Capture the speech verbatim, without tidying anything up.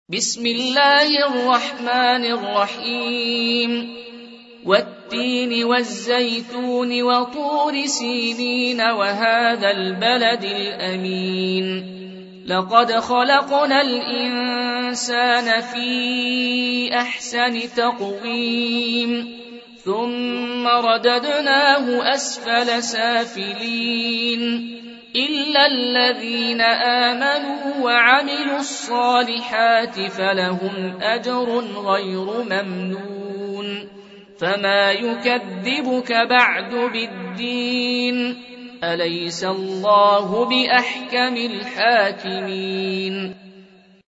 بسم الله الرحمن الرحيم والتين والزيتون وطور سينين وهذا البلد الأمين لقد خلقنا الإنسان في أحسن تقويم ثم رددناه أسفل سافلين إلا الذين آمنوا وعملوا الصالحات فلهم أجر غير ممنون فما يكذبك بعد بالدين أليس الله بأحكم الحاكمين